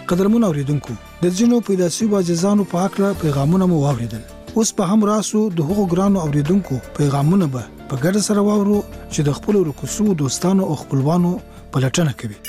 قدرمن اوریدونکو د ځینو پیدا شویو عزیزانو په حق پیغامونه مو واوریدل. اوس په هم راسو د هغو ګرانو اوریدونکو پیغامونه به په ګډه سره واورو چې د خپل ورکوسو دوستانو او خپلوانو پلټنه کوي.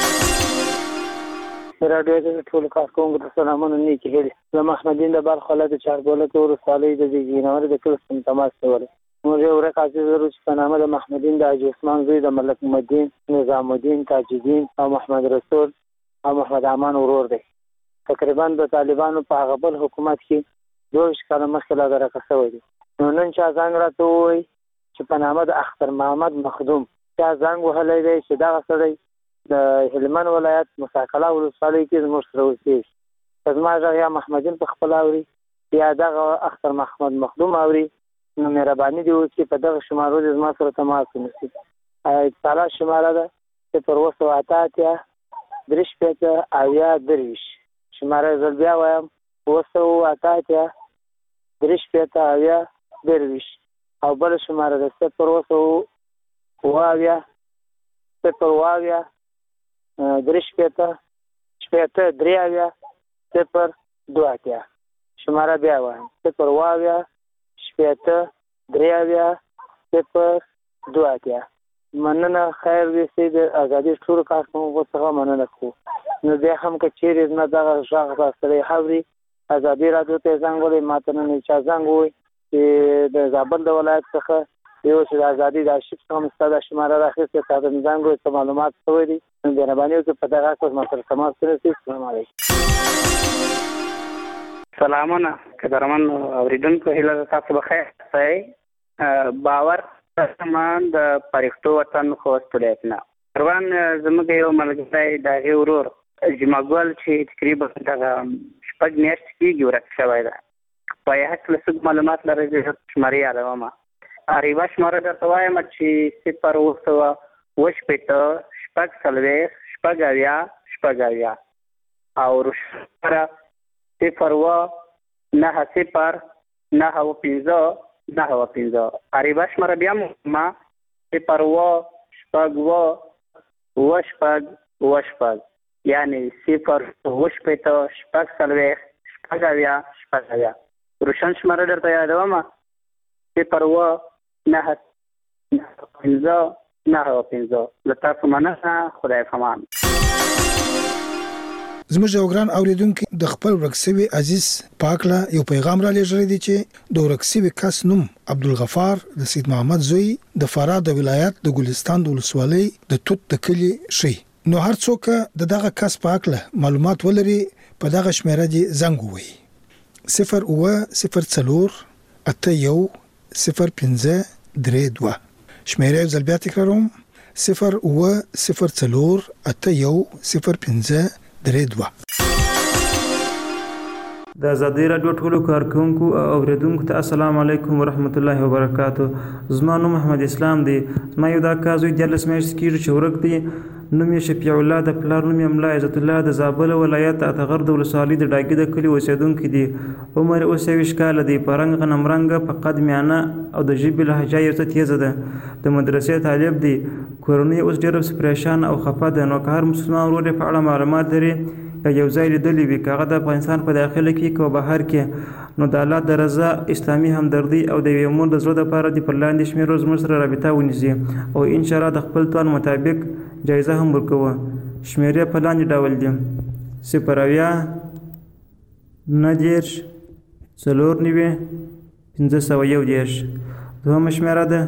راډیو د ټول کارکونکو ته سلامونه نیکی هیلې. زه محمدین د بلخ ولایت چاربولت ورسالۍ د جینور د کلستون تماس کوله. موږ یو ورک عزیز ورو چې په نامه د محمدین د حاجي عثمان زوی د ملک محمدین نظام الدین تاج الدین او محمد رسول او محمد امان ورور دی. تقریبا د طالبانو په هغه بل حکومت کې 2 کاله مخکې لا درکه شوی دی. نو نن چا زنګ راته ووایي چې په نامه د اختر محمد مخدوم چا زنګ وهلی دی چې دغه سړی د هلمند ولایت مساکله ولسوالۍ کې زموږ سره اوسېږي. زما غږ یا محمدین په خپل اوري یا دغه اختر محمد مخدوم اوري، نو مهرباني دی چې په دغه شمارو د زما سره تماس ونیسي. اتصالات شماره ده 078 3 اویا درویش. شماره زل بیا وایم 078 3 اویا درویش. او بل شماره ده 0 اویا 3 شماره بیا وایم 0 مننه. خیر دې سي د ازادي ټول کارکونکو څخه مننه کوو. نو بیا هم که چیرې نه دغه غږ راستلی حوري ازادي راډیو ته زنګ ولې ماته نه چا زنګ ووایي چې د زابل د ولایت څخه یو چې د ازادي د آرشیف څخه مو ستا دا شماره راخیستې تا ته مې زنګ ووایي څه معلومات شوی دي. نو مهرباني وکړئ په دغه اساس ما سره تماس ونیسئ. السلام علیکم. سلامونه قدرمن اوریدونکو، هیله تاسو بخیر اوسئ. باور سامان د پرښتو وطن خوست ولایت نه روان زموږ یو ملګری د هغې ورور جمعګل چې تقریبا دغه 6 میاشتې کېږي ورک شوی ده. په یې هکله څه معلومات لرئ؟ زه شمارې یادومه. یوه شماره درته وایم چې 0 او روشماره 0 عریبه شماره بیا ما 0 یعنی 0 روشن شماره درته یادومه 0 له تاسو مننه. خدای پامان. زموږ یو ګران اوریدونکي د خپل ورک شوي عزیز پاکله یو پیغام را لېږلی دی چې د ورک شوي کس نوم عبدالغفار د سید محمد زوی د فراه د ولایت د ګلستان د ولسوالۍ د توت د کلي شي. نو هر څوک د دغه کس پاکله معلومات ولري په دغه شمیره دې زنګ ووهي 0 0 8 شمیره یو ځل بیا تکراروم 0 0 د ازادي راډیو ټولو کارکونکو او اوریدونکو ته السلام علیکم ورحمت الله وبرکاتو. زما نوم محمد اسلام دی. زما یو دا کار زوی 14 میاشتې کېږي چې ورک دی. نوم یې شفیع الله د پلار نوم یې ملا عزت الله د زابل ولایت اتغر د ولسوالۍ د ډاګي د کلي اوسېدونکی دی. عمر یې 29 کاله دی. په رنګ غنم رنګه، په قد میانه او د ژبې لهجه یې څه تیزه ده. د مدرسې طالب دی. کورنۍ اوس ډېره پریشان او خفه ده. نو که هر مسلمان ورور یې په اړه معلومات لري یا یو ځای لیدلی وي، که هغه د افغانستان په داخله کې که بهر کې، نو د الله د رضا، اسلامي همدردي او د یوې مور د زړه دپاره دې پر لاندې شمېرو زموږ سره رابطه ونیسي او انشاءالله د خپل توان مطابق جایزه هم ورکوو. شمېرې په لاندې ډول دي 0 9 4 دوهمه شمېره ده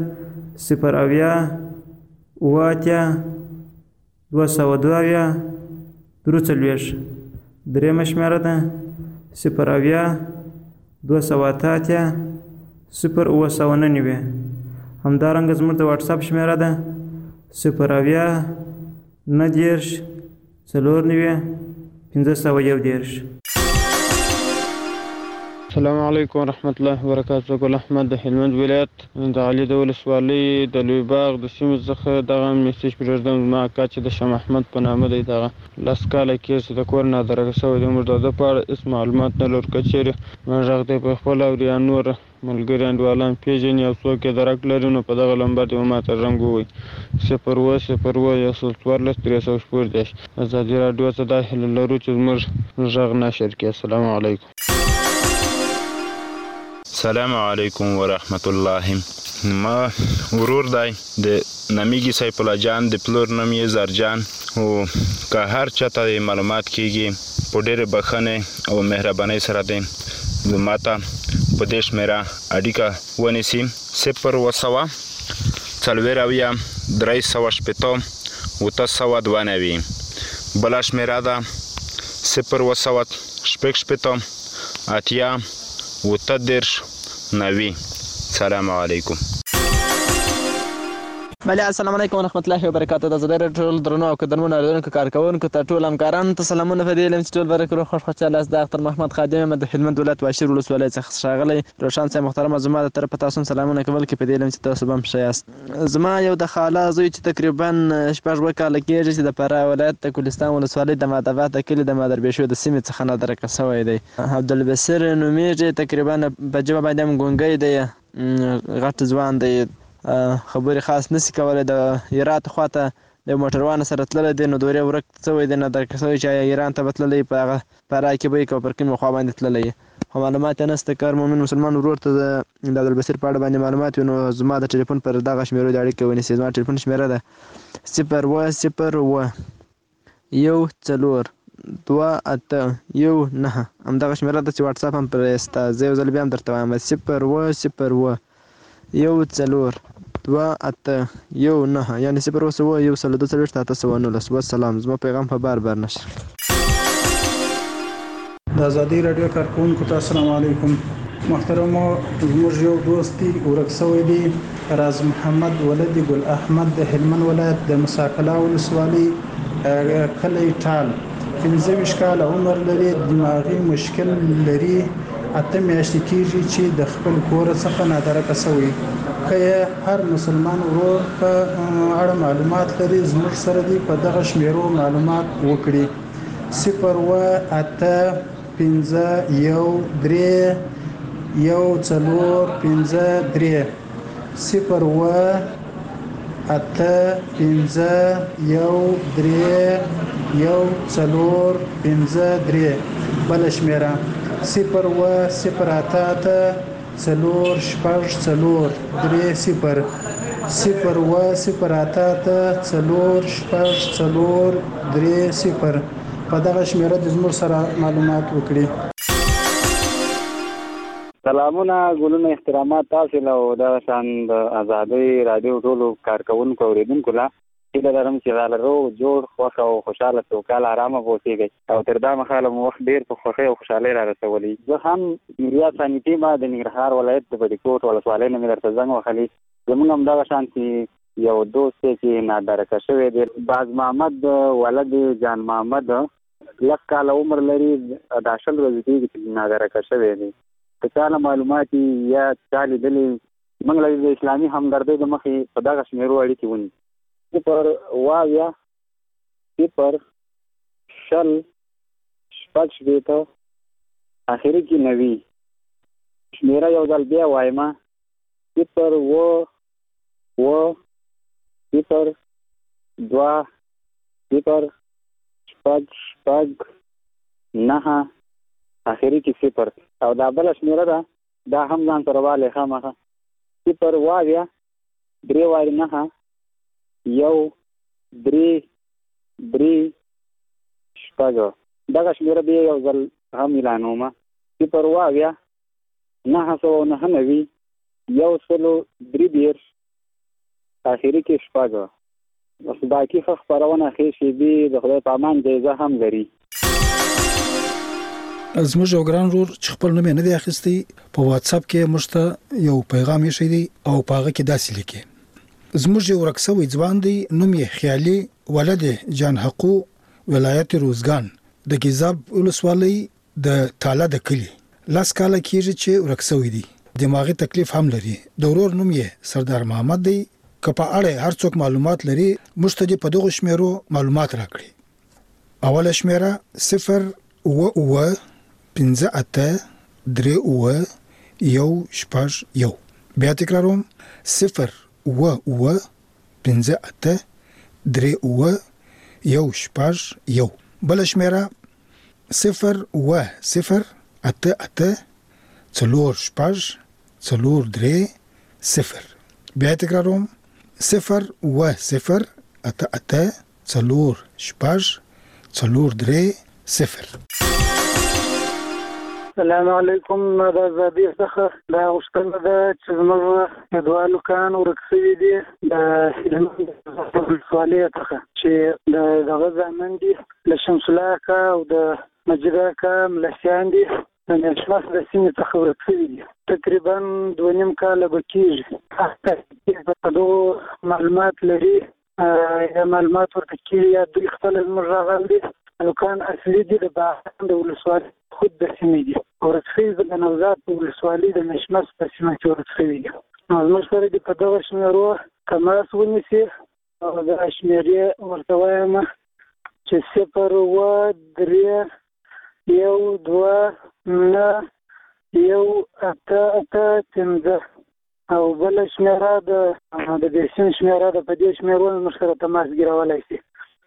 0 242 درېیمه شمېره ده 0 همدارنګه زموږ د واټساپ شمېره ده 0 9 4 501. السلام علیکم ورحمت الله وبرکاته. ګل احمد د هلمند ولایت د علي د ولسوالۍ د لوی باغ د سیمې څخه دغه میسج پرېږدم. زما اکا چې د شاه محمد په نامه دی، دغه 10 کاله کېږي چې د کور نه درګه شوی دی. موږ د ده په اړه هېڅ معلومات نه لرو. که چېرې ما غږ دی په خپل او یا نور ملګري انډیوالان پېژني او څوک یې درک لري نو په دغه لمبر دې ما ته زنګ ووایي 010114 314. ازادي راډیو څخه دا هیله لرو چې زموږ غږ نشر کړي. السلام علیکم. السلام علیکم ورحمت الله. ما ورور دی د نامیږي سیف الله جان، د پلور نوم یې زرجان. او که هر چاته معلومات کیږي په ډېرې بښنې او مهربانۍ سره دی ما ته په دې شمېره اړیکه ونیسي 0200 4 390 بله شمېره ده 0200 90. سلام علیکم. بله السلام علیکم ورحمت الله وبرکاته. د ازادي راډیو ټول درنو او قدرمنو اورېدونکو کارکوونکو ته ټول همکارانو ته سلامونه. په دې علم چې ټول برکت روغ خوشحاله یاست. د اختر محمد خادم یم د هلمند ولایت واشیر ولسوالۍ څخه ښاغلی روشن صاحب محترمه زما د طرفه تاسو سلامونه کول کې په دې علم چې تاسو به هم ښه یاست. زما یو د خاله زوی چې تقریبا 6 کاله کېږي چې د فراه ولایت د ګلستان ولسوالۍ د مادبات د کلي د مادربېشو د سیمې څخه نادرکه شوی دی. عبدالبصیر نومیږي، تقریبا په ژبه باندې هم ګونګی دی، غټ ځوان دی، خبرې خاص نشي کولی. د هرات خواته د موټروان سره تللی دی نو دورې ورک شوی دی، نادرکه شوی چې ایران ته به تللی، په هغه فراه کې به یې که پر کومې خوا باندې تللی خو معلومات یې نشته. که هر مؤمن مسلمان ورور ته د عبدالبصیر په اړه باندې معلومات وي نو زما د ټلیفون پر دغه شمېرو د اړیکې ونیسي. زما ټلیفون شمېره ده 010128119. همدغه شمېره ده چې وټساپ هم پرې شته. زه یو ځل بیا هم درته وایم 010128119 یعنې 0101219. والسلام. زما پیغام په بار بار نشر. د ازادي راډیو کارکوونکو ته السلام علیکم. محترمو، زموږ یو دوست دی ورک شوی دی، راز محمد ولد ګل احمد د هلمند ولایت د مساکلا ولسوالۍ کلی ټال. 15 کاله عمر لري، دماغي مشکل لري، 8 میاشتې کېږي چې د خپل کور څخه نادرکه شوی. که هر مسلمان ورور په اړه معلومات لري زموږ سره دی په دغه شمیرو معلومات وکړي. 0101453 بل شمیره 0108430 په دغه شمیره د زموږ سره معلومات وکړي. سلامونه، ګلونه، احترامات تاسو له او د شان د ازادي رادیو ټولو کارکوونکو اوریدونکو له هیله لرم چې غالرو جوړ خوښ او خوشاله سوکاله آرامه اوسئ او تر دا مخاله مو وخت ډیر په خوښۍ او خوشحالۍ را رسولي. زه هم میریا ثانیتي ما د ننګرهار ولایت د بډیکوټ ولسوالۍ نه مې درته زنګ وهلی. زموږ همدغه شانتي یو دوست چې نادرکه شوی دی، باز محمد ولد جان محمد، 10 کاله عمر لري، د 10 ورځې کېږي چې نادرکه شوی دی. که چاله معلومات یا چا لیدلي موږ له د اسلامي همدردۍ د مخې په دغه شمېرو اړیکې ونیسو. 0 آخري کې 90 شمېره یو ځل بیا وایم 0 آخري کې 0 او دا بل شمېره ده دا هم ځان سره والی خامخه 0 3 یو 3 دغه شمېره بیا یو ځل هم اعلانومه 0 999 103 آخري کې 0 بس باقي خبرونه ښې شیبې د خدای په امان جایزه هم لري. زموږ یو ګران ورور چې خپل نوم یې نه دی اخیستی په واتس اپ کې موږ ته یو پیغام یې شوی دی او په هغه کې داسې لیکي: زموږ یو ورک شوی ځوان دی، نوم یې خیالي ولد جان حقو، ولایت روزګان د ګیزاب ولسوالۍ د تاله د کلی. لاس کاله کېږي چې ورک شوی دی. دماغي تکلیف هم لري. د ورور نوم یې سردار محمد دی. که په اړه هر څوک معلومات لري موږ ته په دغه شمیرو معلومات راکړي. اوله شمیره 0-9-5-8-3-1-1. بیا تکراروم 0-9-5-8-3-1-1. بل شمیره 0-8-4-5-4-3-0. بیا تکراروم 0-8-4-5-4-3-0. السلام علیکم. دا زادی څخه دا غوښتنه ده چې زموږ کډوالو کان ورک شوي دي د هلمند ولسوالۍ څخه چې دغه زامن دي له شمس الله اکا او د مجید اکا ملسیان دي د نشماس د سیمې څخه ورک شوي دي. تقریبا 2.5 کاله به کېږي. په دغو معلومات لري یا معلومات ورته کېږي یا دوی خپله زموږ راغلي هلکان اصلي دي د باغان د ولسوالۍ خود د سیمې دي. ورک شوي د نوزاد په ولسوالۍ د مشمس په سیمه کې ورک شوي دي. زموږ سره دې په دغه شمېرو تماس ونیسي او د شمېرې ورته وایم چې 0-1-3-1-2-9-1-8-8-5 او بل شمېره د دې سیمې شمېره د په دې شمېرو موږ سره تماس ګیرولای شي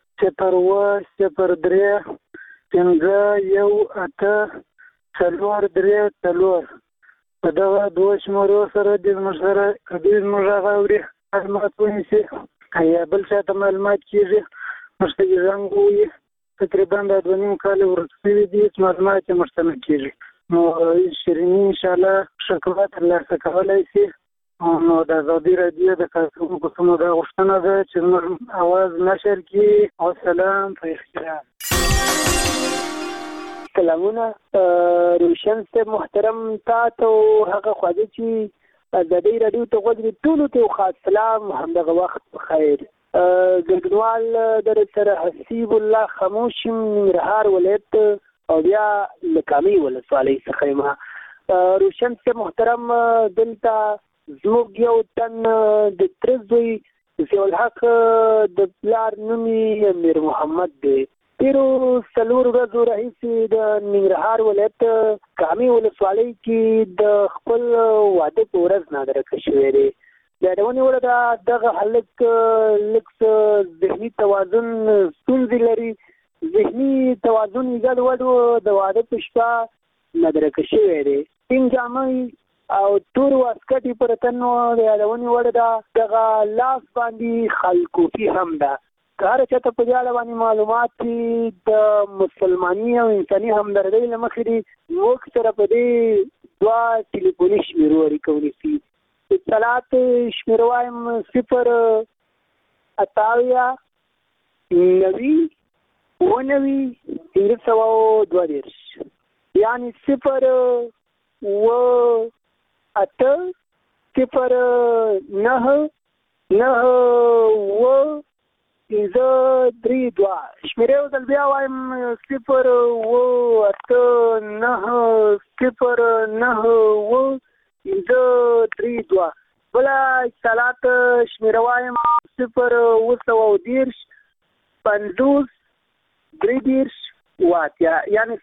0-1-0-3-1-8-4-3-4. په دغه دوه شمېرو سره د موږ سره دوی زموږ راغلي معلومات ونیسي یا بل چا ته معلومات کېږي موږ ته یې زنګ ووایي. تقریبا دا 2.5 کاله ورک شوي دي چې معلومات یې موږ ته نه کېږي. نو شیریني انشاءالله شکوه ترلاسه کولی شي. نو د ازادي راډیو د کارکوونکو څخه دا غوښتنه ده چې زموږ اواز نشر کړي. والسلام په احترام. سلامونه روشن صاحب محترم تاسو هغه خواږه چې ازادي راډیو ته غوږ ټولو ته خاص سلام همدغه وخت بخیر. ګډونوال در سره حسیب الله خاموشم ننګرهار ولایت او بیا لکامي ولسوالۍ څخه یم. روشن صاحب محترم دلته زموږ یو تن د تره زوی ضیاءالحق د پلار نوم یې امیر محمد دی. تیرو 4 ورځو راهیسې د ننګرهار ولایت کامي ولسوالۍ کې د خپل واده په ورځ نادرکه شوی دی. یادونې وړه ده دغه هلک لږ څه ذهني توازن ستونزې لري. ذهني توازن یې ګډوډ و. د واده په شپه نادرکه شوی دی. سپین جامه او تور واسکټ یې پر تن و. د یادونې وړه ده دغه لاس باندې خلکوفي هم ده. که هر چاته په دې اړه باندې معلومات د مسلماني او انساني همدردۍ له مخې دي موږ سره په دې 2 ټلیفوني شمېرو اړیکه ونیسي. اطلاعات شمېره وایم 0-88-90-1522 یعنې 0-8-0-9-9-5-3-2. شمېره یو ځل بیا وایم 0-8-9-9-5-3-2. بله اتصالات شمېره وایم 0-50-50-3-8 یعنې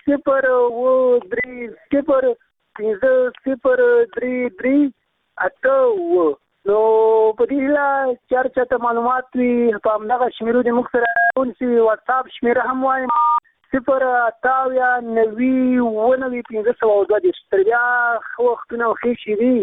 0-3-0-3-3-8. نو په دې هیله چې هر چاته معلومات وي په همدغه شمېرو دې موږ سره ونیسي. واتساپ شمېره هم وایم 0-88-90-1522. تر بیا ښه وختونه او ښې شېبې.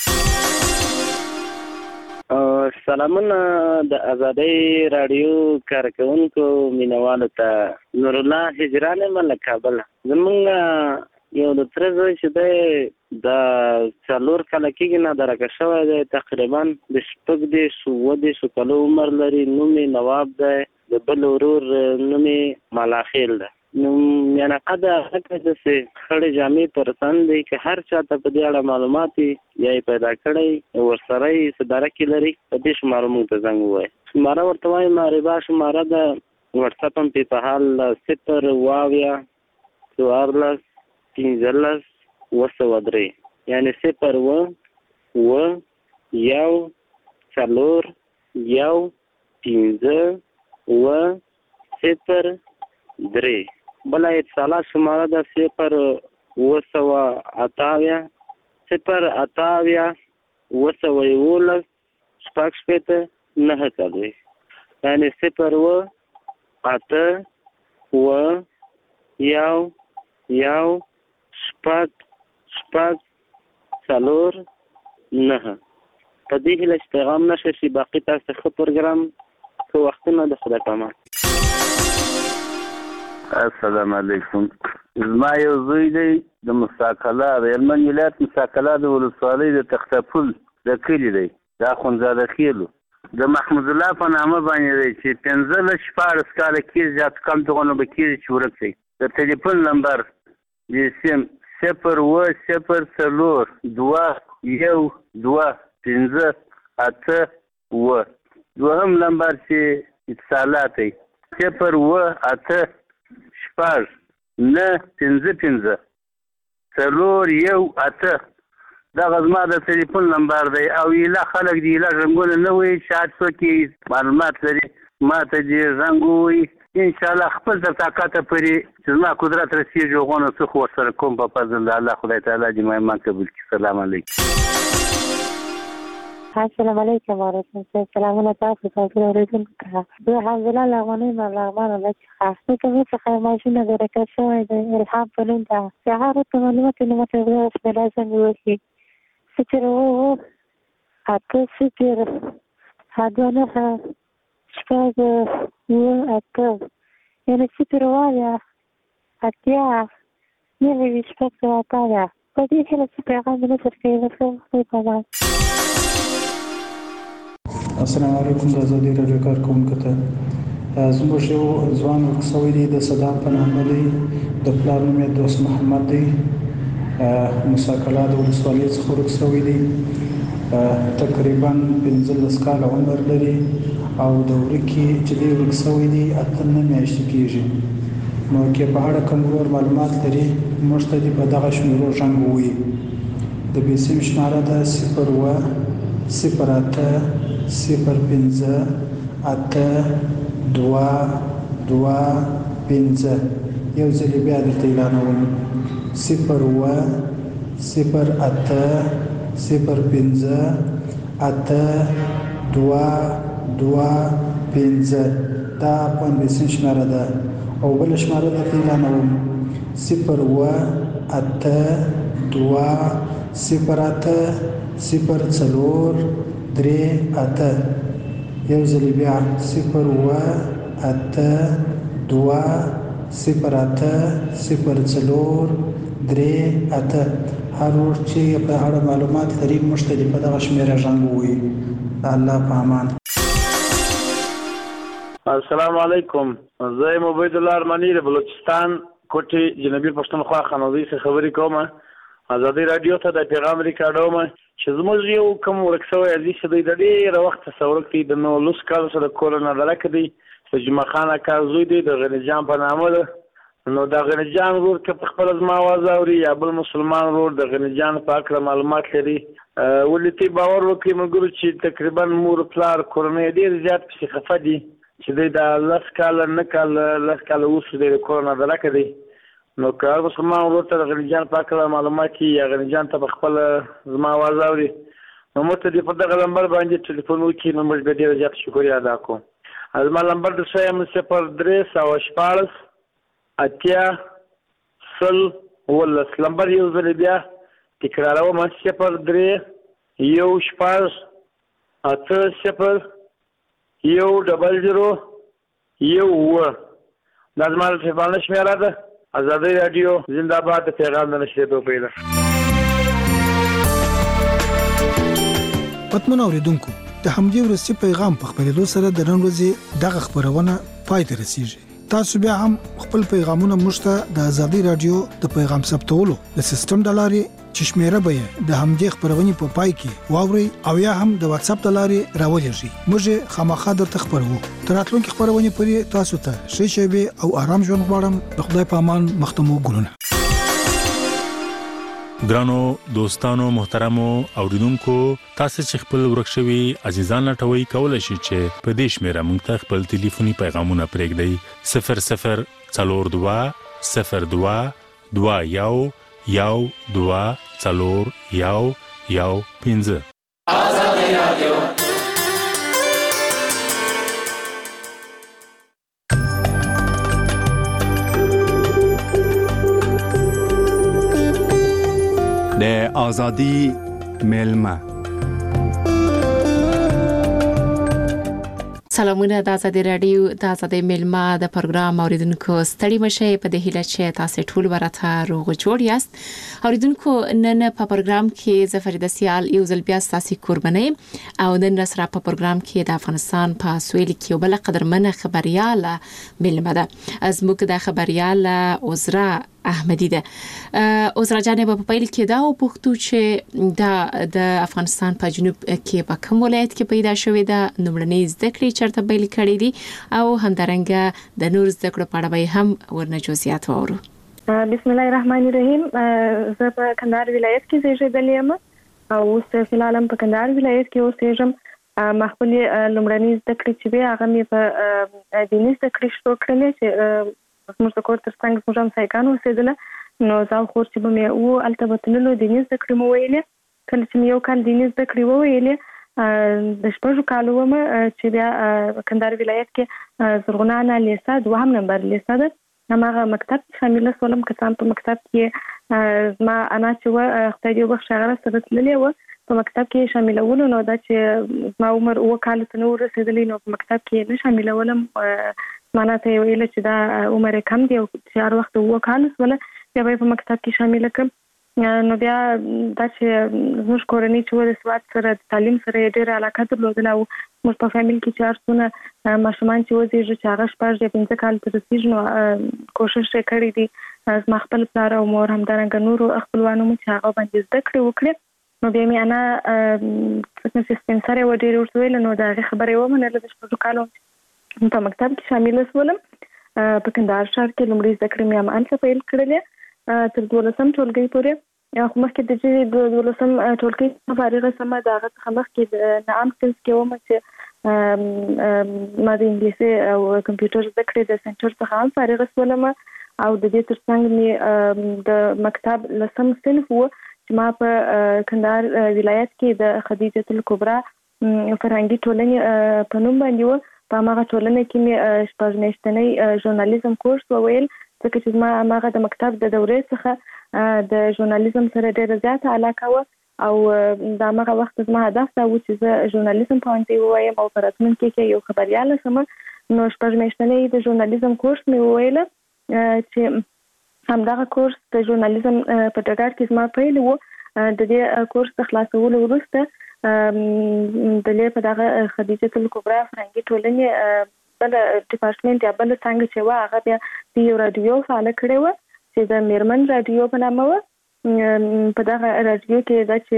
سلامونه د ازادۍ راډیو کارکوونکو مینوالو ته. نور الله هجران یم له کابل. زمونږ یو د تره زوی چې دی د 4 کاله کېږي نادرکه شوی دی. تقریبا د 14 کالو عمر لري. نوم یې نواب دی. د بل ورور نوم یې ملاخیل دی. نو میانقه د هغه داسې خړې جامې پر تن دی که هر چاته په دې اړه معلومات یا یې پیدا کړی ورسره یې څه درکې لري په دې شمارو موږ ته زنګ ووایي. شماره ورته وایم ربا شماره ده. وټساپ هم پې په حال 0-20-14-15 203 یعنی 0 و 1 4 1 15 و 0 3 بل اتصالات شماره ده 0 288 0 88 211 شپږ شپېته 9 یعنی 0 و 8 و 1 1 شپږ 4 9 په دې هیله چې پیغام نشه شي باقي تاسو ښه پروګرام ښه وختونه د خدای په امان. السلام علیکم. زما یو زوی دی د مساکله د هلمند ولایت مساکله د ولسوالۍ د تختپل د کلي دی د اخندزاده خیلو د محمود الله په نامه باندې دی چې 15 کاله کېږي زیات کم دغونه به کېږي چې ورک دی. د تلیفون نمبر د سیم 0 2 1 2 15 8 و دوهم نمبر چې اتصالات دی 0 8 شپږ 9 15 4 1 8 دغه زما د تلیفون نمبر دی او ایله خلک دی ایله رنګونه نه وي شاید څوک معلومات لري ما ته دې رنګ ووایي انشاءالله خپل تر طاقته پورې چې زما قدرت رسېږي هغونه څه خو ورسره کوم په فضل د الله خدای تعالی دې ما ایمان قبول کړي. سلام علیکم. السلام علیکم وعلیکم السلام. سلامونه تاسو ته اوریدونکو ته. زه حمزله لغمنۍ لغمانه له څخه کومه څخه ماشینه د رکټ شوی د الهام په نوم ده. سهار ته معلوماتونه مته اوس په لازم وشي. سچره وو اته سچره هدونه شپږ و اته یعنی سچره وایا اتیا نه شپږ وایا په دې کې چې پیغام نه څرګند شوی په ما. السلام علیکم. د ازادي راډیو کارکونکو ته زموږ یو ځوان ورکسوی دی د صدام په نامه دی د پلار نوم یې دوست محمد دی مساکله د ولسوالۍ څخه ورکسوی دی تقریبا 15 کاله عمر لري او د ورکې چې دی ورکسوی دی 8 میاشتې کېږي نو کې په اړه کوم نور معلومات لري موږ ته دې په دغه شمیرو ژوند ووایي. د بیسیم شماره ده 0 و 0 8 0 5 8 2 2 5 یو ځل بیا درته اعلانوم 0 و 0 8 0 5 8 2 2 5 دا پنځه شماره ده او بل شماره درته اعلانوم 0 و 8 2 0 8 0 4 3 8 یو ځل بیا 0 و 8 2 0 8 0 4 3 8 هر ور چې په اړه معلومات لري مشتري په دغه شمیره ژوند وي. الله په امان. السلام علیکم. زه یم عبید الله ارمنی د بلوچستان کوټي جنوبي پښتونخوا خانوزي څخه خبرې کوم. ازادي رادیو ته د پیغام ریکارډوم چې زموږ یو کوم ورکسوی عزیز دی د ډېره وخت څورک دی د 19 کال سره کورونا درک دی چې جمعه خان کار زوی دی د غنی جان په نامه ده. نو د غنی جان ورور که په خپل ازما आवाज اوري یا بل مسلمان ورور د غنی جان په اړه معلومات لري ولې باور وکړي موږ چې تقریبا مور پلار کورونا ډېر زیات پسې خفه دي چې د 10 کال نه کال 10 کال وروسته د کورونا درک دی. نو که مسلمان ورور ته د غنی جان په اړه معلومات یا غنی جان ته په خپل ازما आवाज اوري نو موږ ته په دغه نمبر باندې ټلیفون وکړي نو موږ به ډېر زیات شکریا ادا کوو. ازما نمبر د سیم 0314 اتیا سل ولس نمبر یو ځل بیا تکراروم 03 یو شپږ 8 0 یو 00 یو و دا زما د تلیفون شمیره ده. ازادي رادیو زنده باد. پیغام د نشریدو پیدا. پتمن اوریدونکو د همدې ورسې پیغام په خبرېدو سره د نن ورځې دغه خبرونه پای ته رسیږي. تاسو بیا هم خپل پیغامونه مشته د ازادي رادیو د پیغام ثبتولو د سیستم د لارې چې شمیره به د همدې خبرونې په پای کې واوري او یا هم د واتس اپ د لارې راولېږي. موږ خامخا درته خبرو. تر راتلونکي خبرونې پورې تاسو ته ښه شېبې او آرام ژوند غواړم. د خدای په امان. مختمو ګلونه. ګرانو دوستانو محترمو اوریدونکو تاسو چې خپل ورکشوي عزیزان لټوي کولای شئ چې په دې شمیره موږ ته خپل ټلیفوني پیغامونه پرېږدئ 0042 02 21 12 آزادي رادیو د آزادی ملما سلامونه د آزادي رادیو د آزادي ملما د پروګرام اوریدونکو ستړي مشه په دې هیله چې تاسو ټول ورته روغ جوړ یاست. اوریدونکو نن په پروګرام کې زفرید سیال یو ځل بیا تاسو قرباني او نن سره په پروګرام کې د افغانستان په سویل کې یو بل قدرمنه خبرياله ملما ده. از موږ د خبرياله عذرا احمدی ده. عذرا جانب په پیل کې دا او پښتو چې د افغانستان په جنوب کې په کوم ولایت کې پیدا شوې ده نومړنۍ زده کړې چرته پیل کړې دي او همدارنګه د نور زده کړو په اړه به هم ورنه جزئیات واورو. بسم الله الرحمن الرحیم. زه په کندهار ولایت کې زیږېدلې یم او اوس فعلا په کندهار ولایت کې اوسېږم. خپل لومړنۍ زده کړې چې هغه مې په دیني زده کړې شروع کړلې چې زموږ د کور تر څنګ زموږ همسایګان اوسېدله نو زه او خور چې به مې هلته به تللو دیني زده کړې مو ویلې. کله چې مې یو کال دیني زده کړې وویلې د شپږو کالو ومه چې بیا کندهار ولایت کې زرغونه لیسه 2 نمبر لیسه ده هماغه مکتب شامله شولم. که څه په مکتب کې زما انا چې خدای دې وبخښي هغه سره تللې وه په مکتب کې شاملولو نو دا چې زما عمر 9 کالو ته نه ورسېدلی نو په مکتب کې نه شاملولم. مانا ته ویل چې دا عمر کم دی او چې هر وخت 9 کالو سوله بیا به په مکتب کې شامل کړم. نو بیا دا چې زموږ کورنۍ چې د سواد سره د تعلیم سره ډېره علاقه درلودله او موږ په فامیل کې چې هر څونه ماشومان چې وزېږي چې هغه 5 کال ته رسېږي نو کوشش یې کړی دی زما خپل پلار او مور همدارنګه نورو خپلوانو مو چې هغه باندې زده کړې وکړې. نو بیا مې انا سپین سره و ډېر ورته ویل نو د هغې خبره یې ومنله د 6 کالو په مکتب کې شامله شولم. په کندهار ښار کې لومړۍ زده کړې مې همالته پیل کړلې تر 12 ټولګۍ پورې. خو مخکې د 12 ټولګۍ فارغه سمه د هغه څخه مخکې د نعام سنس کې ومه چې ما د انګلیسي او کمپیوټر زده کړې د سنټر څخه هم فارغه شولم او د دې تر څنګ مې د مکتب 10 صنف و چې ما په کندهار ولایت کې د خدیجه الکبرا فرهنګي ټولنې په نوم باندې و. په هغه ټولنه کې مې شپږ میاشتنی ژورنالیزم کورس وویل ځکه چې زما هغه د مکتب د دورې څخه د ژورنالیزم سره ډېره زیاته علاقه وه او د هغه وخت زما هدف دا و چې زه ژورنالیزم پوهنځی ووایم او په راتلونکي کې یو خبریاله شم. نو شپږ میاشتنی د ژورنالیزم کورس مې وویله چې همدغه کورس د ژورنالیزم په ډګر کې زما پیل و. د دې کورس د خلاصولو وروسته د لې په دغه خدیجه الکبرا فرهنګي ټولنې بل ډپارټمنټ یا بل څنګه چې وه هغه بیا د یو رادیو فعاله کړې وه چې د میرمن رادیو په نامه وه. په دغه رادیو کې دا چې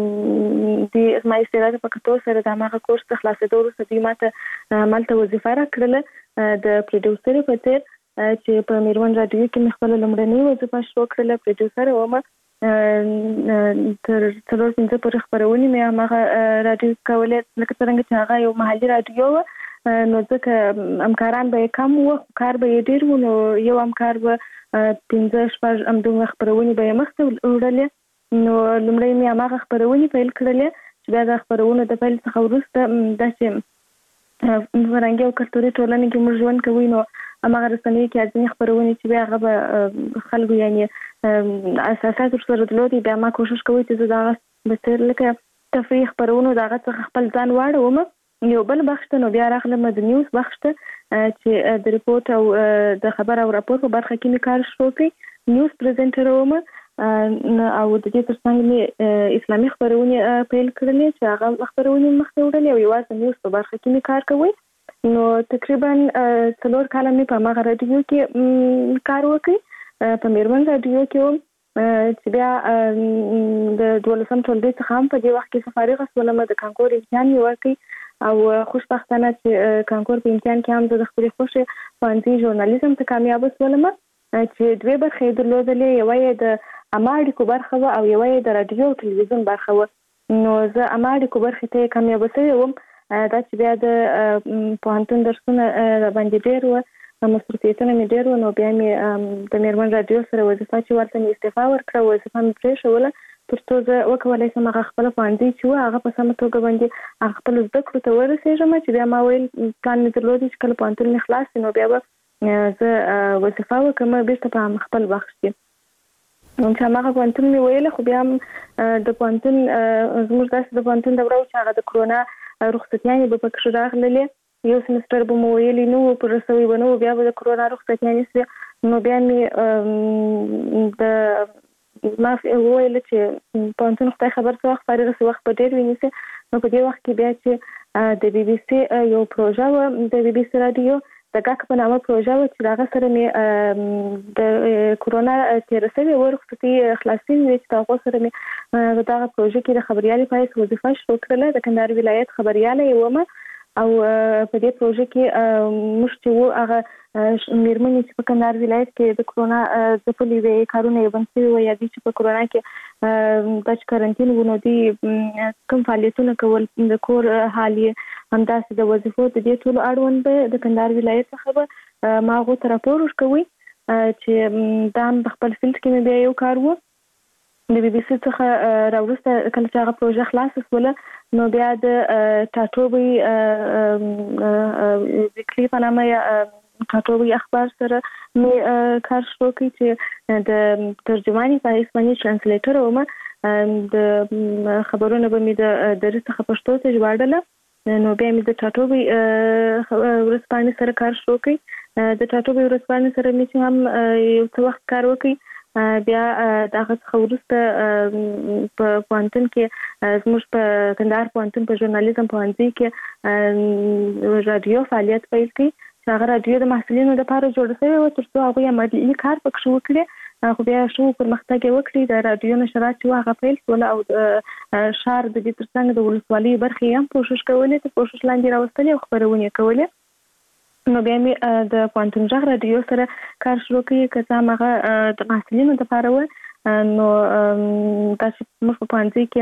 د زما استعداد په کتو سره د هماغه کورس د خلاصېدو وروسته دوی ماته همالته وظیفه راکړله د پروډیوسرې په څېر چې په میرمن رادیو کې مې خپله لومړنۍ وظیفه شروع کړله. پروډیوسره ومه تر 4-5 پورې خپرونې مې هماغه رادیو کولې لکه څرنګه چې هغه یو محلي رادیو وه نو ځکه همکاران به یې کم وو کار به یې ډېر وو نو یو همکار به 5-6 همدومره خپرونې به یې مخته وړلې. نو لومړی مې هماغه خپرونې پیل کړلې چې بیا د خپرونو د پیل څخه وروسته داسې فرهنګي او کلتوري ټولنې کې موږ ژوند کوو نو هماغه رسنیو کې ځینې خپرونې چې بیا هغه به خلکو یعنې اساسات ورسره درلودې بیا ما کوشش کوي چې زه د هغه بڅېر لکه تفریح خپرونو د هغه څخه خپل ځان واړوم. یو بل بخش ته نو بیا راغلم د نیوز بخش ته چې د ریپورت او د خبر او راپور په برخه کې مې کار شروع کړی. نیوز پریزنټر وم او د دې تر څنګ مې اسلامي خپرونې پیل کړلې چې هغه خپرونې مخته وړلې او یوازې نیوز په برخه کې مې کار کوي. نو تقریبا 4 کاله مې په هغه رادیو کې کار وکړ په میرمن رادیو کې چې بیا د 12 ټولګۍ څخه هم په دې وخت کې فارغه شولم. د کانکور امتحان مې ورکړ او خوشبختانه چې کانکور په امتحان کې هم د خپلې خوښې پوهنځي ژورنالیزم ته کامیابه شولم چې 2 برخې درلودلې. یوه یې د اماړي کو برخه او یو د رادیو او ټلویزیون برخه و. نو زه اماړي کو برخه ته کامیاب شوم دا چې بیا د پوهنتون درسونه باندې ډېر و مصروفیتونه مې ډېر و. نو بیا مې د میرمن رادیو سره وظیفه چې ورته مې استعفا ورکړه وظیفه مې پرېښوله تر څو زه وکولی شم هغه خپله پوهنځی چې و هغه په سمه توګه باندې هغه خپلو زده کړو ته ورسېږم چې بیا ما ویل پلان مې درلودی چې کله پوهنتون مې خلاص شي نو بیا به زه وظیفه وکړم بېرته په خپل بخش کې. چې هماغه پوهنتون مې ویله خو بیا هم د پوهنتون زموږ داسې د پوهنتون دوره و چې هغه د کرونا رخصتیانې به پکښې راغللې یو سمستر به مو ویلي نه وو پر رسوي به نه وو بیا به د کرونا رخصتیانې شوې نو بیا مې ما وویله چې پوهنتون خدای خبر څه وخت فارغ شي وخت به ډېر ونیسي نو په دې وخت کې بیا چې د بي بي سي یو پروژه وه د بي بي سي راډیو د ګاک په نامه پروژه وه چې د هغه سره مې د کرونا تېره شوې وه رخصتي خلاص شوي وې چې د هغو سره مې په دغه پروژه کې د خبریالۍ په حیث وظیفه شروع کړله د کندهار ولایت خبریاله یې ومه او په دې پروژه کې موږ چې وو هغه میرمنې چې په کندهار ولایت کې د کرونا ځپلي وې کارونه یې بند شوي وو یا دوی چې په کرونا کې دا چې کرنټین وو نو دوی کوم فعالیتونه کول د کور حال یې همداسې د وظیفو د دې ټولو اړوند به د کندهار ولایت څخه به ما هغو ته راپور ورکوي چې دا هم په خپل فیلډ کې مې بیا یو کار و. د بي بي سي څخه راوروسته کله چې هغه پروژه خلاصه شوله نو بیا د ټاټوبۍ ویکلي په نامه یا ټاټوبۍ اخبار سره مې کار شروع کړی چې د ترجمانې په حیث باندې ټرانسلیټر وم د خبرونه به مې د دري څخه پښتو ته ژباړله نو بیا مې د ټاټوبۍ ورځپاڼې سره کار شروع کړی. د ټاټوبۍ ورځپاڼې سره مې چې هم یو څه وخت کار وکړي بیا د هغه څخه وروسته په پوهنتون کې زموږ په کندهار پوهنتون په ژورنالیزم پوهنځي کې رادیو فعالیت پیل کړي چې هغه رادیو د محصلینو لپاره جوړه شوې وه تر څو هغوی عملي کار پکښې وکړي خو بیا ښه پرمختګ یې وکړي د رادیو نشرات چې هغه پیل شول او ښار د دې تر څنګ د ولسوالۍ برخې هم کوشش کولې تر کوشش لاندې راوستلې او خپرونې یې کولې. نو بیا مې د پوهنتون غږ رادیو سره کار شروع کړي که څه هم هغه د محصلینو دپاره وه نو دا چې موږ په پوهنځي کې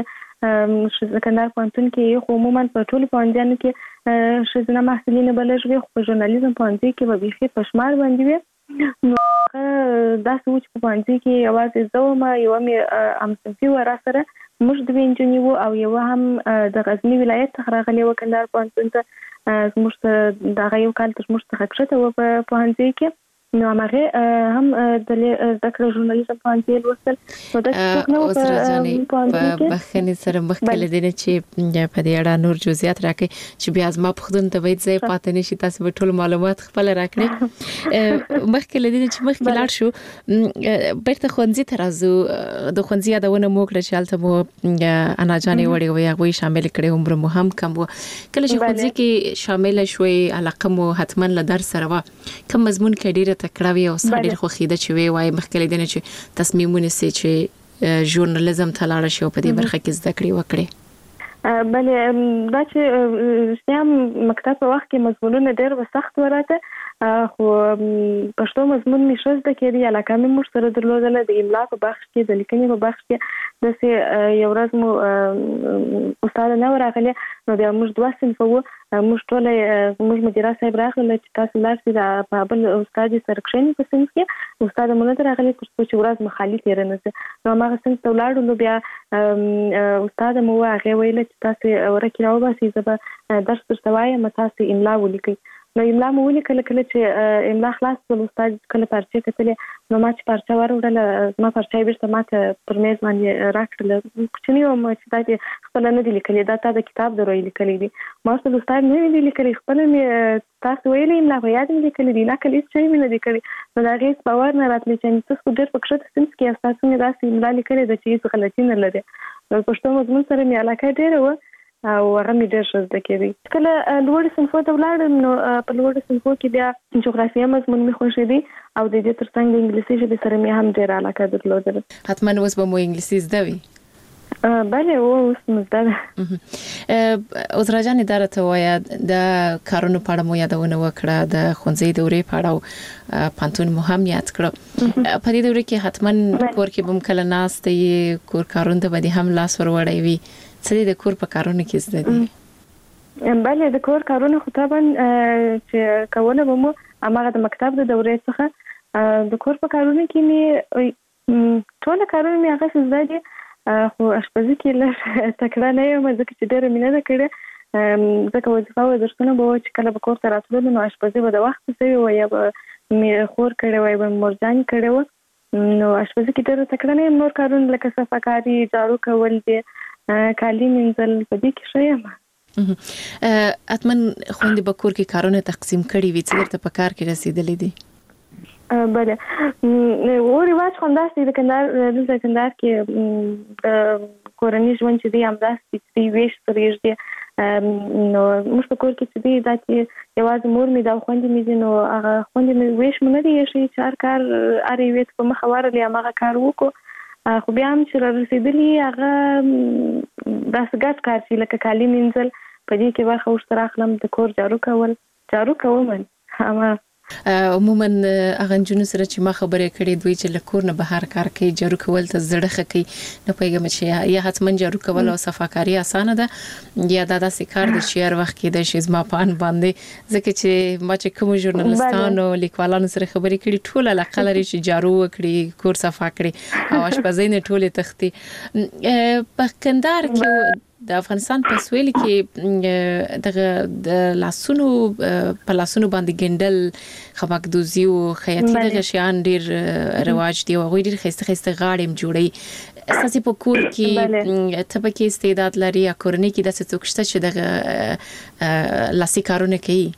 کندهار پوهنتون کې خو عموما په ټولو پوهنځیانو کې ښځینه محصلینې به لږ وي خو په ژورنالیزم پوهنځي کې به بیخي په شمار باندې وي. نو داسې و چې په پوهنځي کې یوازې زه ومه یوه مې همصنفي وه را سره موږ دوې نجونې وو او یوه هم د غزني ولایت څخه راغلې وه کندهار پوهنتون ته زموږ څخه د هغه یو کال تر موږ څخه کښته وه په پوهنځي کې نو هماغې هم د زده کړه ژورنالیزم پوهنځي یې لوستل نو داسې څوک نه وو په پوهنځي کې. بخښنې سره مخکې له دې نه چې په دې اړه نور جزئیات راکړئ چې بیا زما پوښتنو ته باید ځای پاتې نه شي تاسو به ټول معلومات خپله راکړئ. مخکې له دې نه چې مخکې لاړ شو بېرته ښوونځي ته راځو د ښوونځي یادونه مو وکړه چې هلته مو انا جانې وړې وې هغوی شاملې کړې عمر مو هم کم و کله چې ښوونځي کې شامله شوئ علاقه مو حتما له درس سره وه کوم مضمون کې ډېره تکړه وي او څه ډېر خوښېده چې وی وایي مخکې له دې نه چې تصمیم ونیسئ چې ژورنالیزم ته لاړه شئ او په دې برخه کې زده کړې وکړئ. بلې دا چې رښتیا هم مکتب په وخت کې مضمونونه ډېر سخت و راته خو پښتو مضمون مې ښه زده کېدی علاقه مې موږ سره درلودله د املا په بخش کې د لیکنې په بخش کې داسې یو ورځ مو استاده نه وه راغلې نو بیا موږ دوه صنفه وو موږ ټوله زموږ مدیره صاحب راغله چې تاسو لاړ شئ د بل استاد سره کښېنئ په صنف کې استاده مو نه ده راغلې تر څو چې ورځ مو خالي تېره نه شي نو هماغه صنف ته ولاړو نو بیا استاده مو وه هغې ویله چې تاسې ورکې راوباسئ زه به درس درته وایم تاسې املا ولیکئ نو املا مو ولیکله کله چې املا خلاص شول استاد کله پارچې کتلې نو ما چې پارچه وروړله زما پارچه یې بېرته ما ته پر میز باندې راکړله کوچني وم چې دا دې خپله نه دي لیکلي دا تا د کتاب درو یې لیکلی دي ما ورته استاد نه دي لیکلي خپله مې تاسو ویلې املا په یاد مې لیکلي دي نقل هېڅ شی مې نه دی کړی نو د هغې هېڅ باور نه راتلی چې تاسو خو ډېر په کښته صنف کې یاست تاسو مې داسې املا لیکلې ده چې هېڅ غلطي نه لري نو پښتو مضمون سره مې علاقه ډېره وه او هغه مې ډېر ښه زده کېدی. کله لوړو صنفو ته ولاړم نو په لوړو صنفو کې بیا جغرافیه مضمون مې خوښېدی او د دې تر څنګ د انګلیسي ژبې سره مې هم ډېره علاقه درلودله. حتما اوس به مو انګلیسي زده وي؟ بله اوس مزده عذرا جان اداره ته وایا د کارونو په اړه مو یادونه وکړه د خونځې دورې په اړه پانتون مهم یاد کړو په دې دورې کې حتمن کور کې بم کله ناست یې کور کارونه ته به هم لاس ور وړی وي څه د کور په کارونو کې زده دي بله د کور کارونه خو طبعا چې کوله مو امغه د مکتب د دورې څخه د کور په کارونو کې می ټول کارونه می هغه زده دي خو اشپزي کې لږ تکړه نه یم ځکه چې ډېر مینه ده کړې ځکه وظیفه و درسونه به چې کله به کور ته راتلل نو اشپزي به د وخت سوي و یا به می خور کړې وای به مرجان کړې و نو اشپزي کې ډېر تکړه نه یم نور کارونه لکه صفاکاري جارو کول دي کالي مینځل په دې کې ښه یم اتمن خوندې به کور کې کارونه تقسیم کړي وي چې درته په کار کې رسیدلې دي بله و رواج خو همداسې د کندهار کې د کورني ژوند چې دی همداسې دی ویش سریږ دی نو موږ په کور کې چې دی دا چې یوازې مور مې دا خوندې مې دي نو هغه خوندې مې ویش مو نه دی ایښی چې هر کار هر یوې ته په مخه ورغلې هماغه کار وکړو خو بیا هم چې رارسېدلي هغه داسې ګډ کار چې لکه کالي مینځل په دې کې برخه ورسره اخلم د کور جارو کوم همه عموما هغه جنونو سره چې ما خبرې کړې دوی چې لکور نه بهر کار کوي جارو کول ته زړه خکې نه پیګم چې یا حتمن جارو کول او صفاکاري اسانه ده یا دا داسې کار د شهر وخت کې د شیزما پان باندې ځکه چې ما چې کوم ژورنالستانو لیکوالانو سره خبرې کړې ټول علاقه لري چې جارو وکړي کور صفا کړي او اشپزین ټول تختی په کندهار کې د افغانستان په سویل کې د لاسونو په لاسونو باندې ګندل خمکدوزي او خیاطي د شیان ډیر رواج دی او غوړي ډیر خسته غاړم جوړي اساسي په کور کې ته په کې استعداد لري یا کورنۍ کې د څه څوکشته چې د لاسي کارونه کوي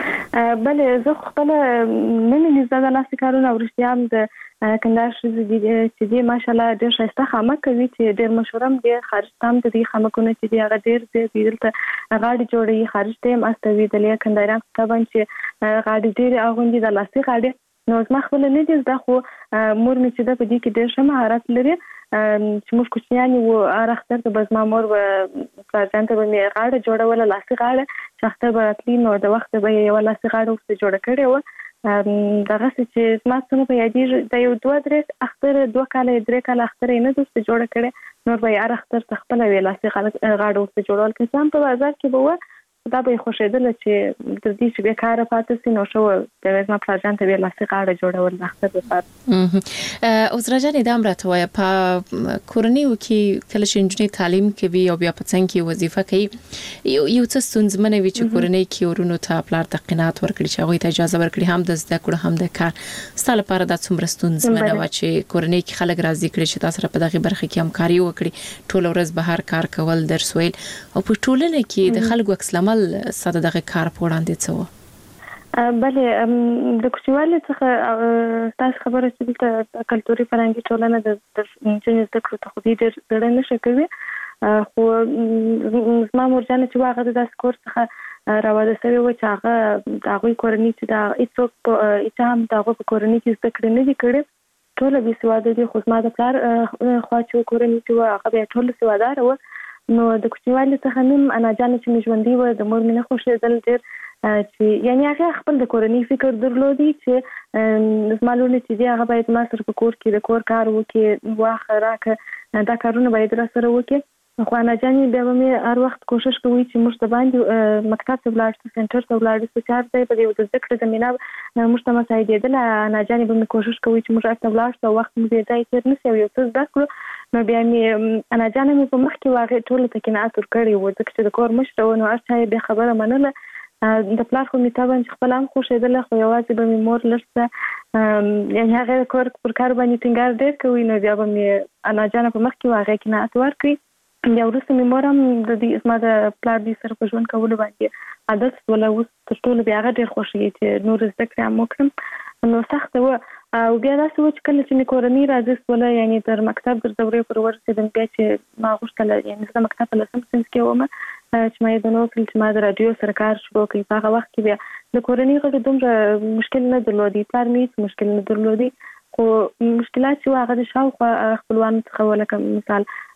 بله زه خپل مې زده لاسي کارونه او رښتیا هم د کندهار چې دی ماشالله ډېر ښایسته خامک کوي چې ډېر مشهور هم دی خارج ته هم د دې خامکونه چې دی هغه ډېر دی دلته غاړي جوړي خارج ته هم استوي د لیا کندهاران طبعا چې غاړي ډېر اغوندي د لاسي غاړي نو زما خپل نه دي زده خو مور مې چې د په دې کې ډېر ښه مهارت لري چې موږ کوچنیان وو اختر ته بس ما مور پلان ته مې غاړه جوړوله لاسي غاړه چې اختر براتلی نو د وخت به یو لاسي غاړه ورته جوړه کړې و دغه چې ما څنګه په یادې د یو 2 اختر 2 کال 3 کال اختر نه دوست جوړه کړې نور به یې اختر تخپل ویلاسي غاړه ورته جوړول کې سم په بازار کې به دا به خوشیدل چې د دې چې به کار پاتې سي نو شو د ما پلاجان ته ویلاسي غاړه جوړول اختر لپاره اوس راځي د امر ته وای په کورنۍ کې کله چې انجنیر تعلیم کوي او بیا په څنګه کې وظیفه کوي یو څه ستونزمنه وي چې کورنۍ کې ورونو ته پلار تقینات ورکړي چې هغه ته اجازه ورکړي هم د زده کړو هم د کار ستاسو لپاره د څومره ستونزمنه و چې کورنۍ کې خلک راضي کړي چې تاسو په دغه برخه کې همکاري وکړي ټول ورځ بهر کار کول درس ویل او په ټولنه کې د خلکو عکس ساده دغه کار په وړاندې څه و بله د کوچوالي څخه تاسو خبره چې د کلتوري فرهنګي ټولنه د انجنیر زده کړو ته خو دې ډېر نشه کوي خو زما مرجانه چې هغه د داس کور څخه راوړل شوی و چې هغه د هغوی کورنۍ چې د هیڅوک هم د هغو په کورنۍ کې زده کړې نه دي کړې ټوله بې سواده دي خو زما د پلار خوا چې کورنۍ چې هغه بیا ټوله سواداره وه نو د کوچنیوالي څخه نیم انا جان چې مې ژوندۍ وه د مور مې نه خوښېدل ډېر چې یعنې هغه خپل د کورنۍ فکر درلودي چې زما لوڼې چې دي هغه باید ما سره په کور کې د کور کار وکړي واخه راکړه دا کارونه باید را سره وکړي خو انا جانې بیا به مې هر وخت کوشش کوي چې موږ ته باندې مکتب ته ولاړ شو سنټر ته ولاړ شو چې هر ځای په دې د زده کړې زمینه موږ ته مساعدېدله انا جانې به مې کوشش کوي چې موږ هلته ولاړ شو او وخت مو بې ځایه تېر نه شي او یو څه زده کړو نو بیا مې انا جانه مې په مخ کې هغې ټولو ته قناعت ورکړی و ځکه چې د کور مشره وه نو هر چا یې بیا خبره منله د پلار خو مې طبعا چې خپله هم خوښېدله خو یوازې به مې مور لږ څه یعنې هغې د کور پر کار باندې ټینګار ډېر کوي نو بیا به مې انا جانه په مخ کې هغې قناعت ورکړي بیا وروسته مې مور هم د دې زما د پلار دوی سره په ژوند کولو باندې عادت شوله اوس تر ټولو بیا هغه ډېر خوښوي چې نور زده کړې هم وکړم نو سخته وه او بیا داسې و چې کله چې مې کورنۍ راضي شوله یعنې تر مکتب در دورې پر ورسېدم بیا چې ما غوښتله یعنې زه د مکتب په 10 صنف کې وم چې ما یې د نوکل چې ما د راډیو سره کار شروع کړي په هغه وخت کې بیا د کورنۍ غړو دومره مشکل نه درلودي پلار مې هېڅ مشکل نه درلودي خو مشکلات چې هغه د شاوخوا خپلوانو څخه ولکه مثال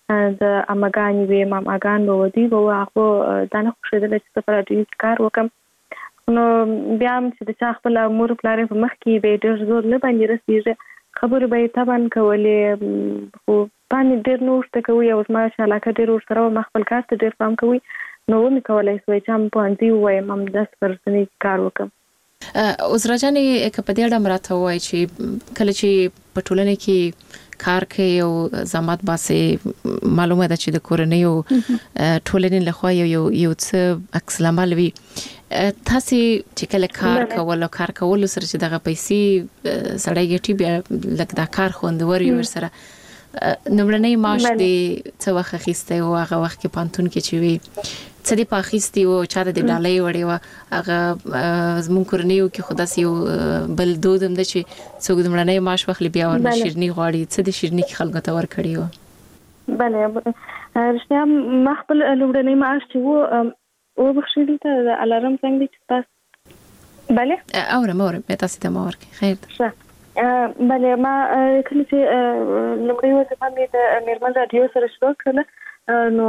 د اماګانې وې ماماګان به ودی به هغه دا نه خوښېدل چې په راډیو کار وکم نو بیا هم چې د چا خپل مور پلار په مخ کې به ډېر زور نه باندې رسېږي خبرې به یې طبعا کولې خو باندې ډېر نو ورته کوي او زما چې علاقه ډېر ورسره وه ما خپل کار ته ډېر پام کوي نو ومې کولی سوی چې هم پوهنځي ووایم همداسې په رسنۍ کار وکړم. عذرا جانې که په دې اړه راته ووایي چې کله چې په ټولنه کې کار کوي او زحمت باسي معلومه ده چې د کورنۍ او ټولنې لخوا یو څه عکس العمل وي تاسو چې کله کار کول او کار کول سره چې دغه پیسې سړی ګټي بیا لکه دا کار خوندور یو سره نمرنۍ معاش دی څه وخت اخیستی او هغه وخت کې پانتون کې چې وي څه دی په اخیستی او چا د ډالۍ وړې وه هغه زموږ کورنیو کې خو داسې یو بل دود هم ده چې څوک د مړنۍ معاش واخلي بیا ورنه شیرني غواړي څه د شیرني کې خلکو ته ورکړي وه بله رښتیا ما خپل لومړنی معاش چې و وبخښئ دلته د الارم څنګه دی چې تاسو بله اورم تاسو ته ما ورکړئ خیر ده بله ما کله چې لومړی وظیفه مې د میرمن راډیو سره شروع کړله نو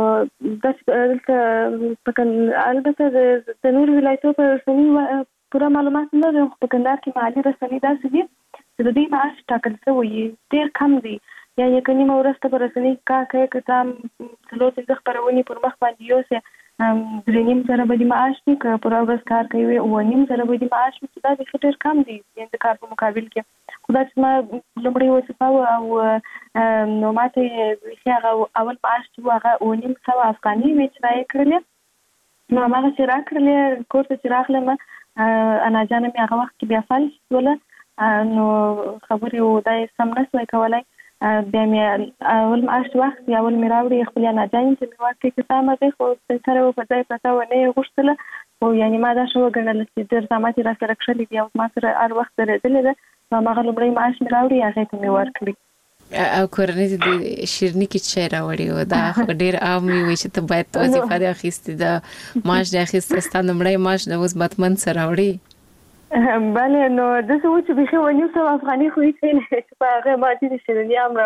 دلته البته د نورو ولایتو په رسنۍ پوره معلومات نه لرم خو په کندهار کې محلي رسنۍ داسې دي چې د دوی معاش ټاکل شوی ډېر کم دی یا یې نیمه ورځ ته په رسنۍ کار کوي که څه هم 4-5 خپرونې پر مخ باندې یوسې 3.5 زره به د معاش وي که پوره ورځ کار کوي 9.5 زره به د معاش وي چې دا بیخي ډېر کم دی د کار په مقابل کې خو دا چې ما لومړۍ وظیفه وه او نو ما ته بیخي هغه اول معاش چې و هغه 900 افغانۍ وې چې رایې کړلې نو هماغه چې راکړلې کور ته چې راغلم انا جانه مې هغه وخت کې بیا فلج شوله نو خبرې و دا یې سم نه سوی کولی بیا مې اول معاش وخت یا اول مې راوړي خپلې انا جانې چې مې ورکړې که څه مغې خو سره و په ځای پرته و نه یې غوښتله خو یعنې ما دا ښه وګڼله چې ډېر زحمت یې راسره کښلی دي او ما سره هر وخت درېدلې ده نو هماغه لومړی معاش مې راوړي هغې ته مې ورکړي او کورنۍ د شیرني کې څه راوړي او دا ډېر عام وي چې ته باید وظیفه دې اخیستې د معاش دې اخیسته ستا لومړی معاش د اوس بتمن څه راوړي بله نو داسې و چې بیخي 900 افغانۍ خو هېڅ نه چې په هغې ما چې د شیرني هم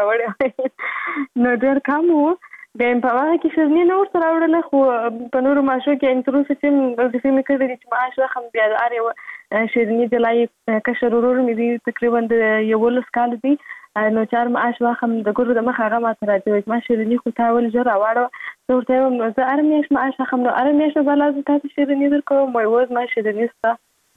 راوړی نو ډېر کم و بیا مې په هغه کې شیرني نه ورته راوړله خو په نورو معاشو کې تر اوسه چې وظیفې مې کړې دي چې معاش واخلم بیا د هر یو شیرني جلای کشر ورور مې دی تقریبا د 11 کالو دی نو چار معاش واخلم د ګورو د مخ هغه ماته راځي چې ما شیرني خو تا ول جوړ راوړو زه ورته وایم زه هره میاشت معاش واخلم نو هره میاشت به لازم تاسو شیرني درکوم وایي اوس ما شیرني ستا